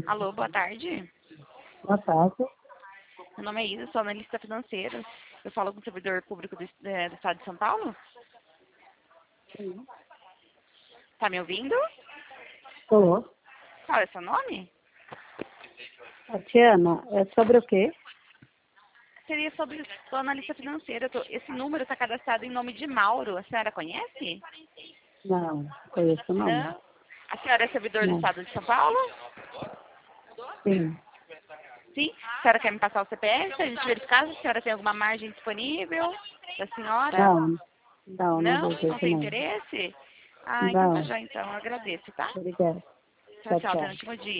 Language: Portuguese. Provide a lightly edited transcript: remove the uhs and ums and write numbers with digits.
Alô, boa tarde. Boa tarde. Meu nome é Isa, sou analista financeira. Eu falo com o servidor público do Estado de São Paulo. Sim. Tá me ouvindo? Estou. Qual é o seu nome? Tatiana, é sobre o quê? Seria sobre o analista financeira. Esse número está cadastrado em nome de Mauro. A senhora conhece? Não, conheço não. Não. A senhora é servidor do Não. Estado de São Paulo? Sim. Sim. A senhora quer me passar o CPF? A gente verificar se a senhora tem alguma margem disponível da senhora? Não Não? Não desejo tem não. interesse? Ah, então tá Não. já então. Eu agradeço, tá? Obrigada. Tchau, Tchau, tchau. tchau. Tenha um ótimo dia.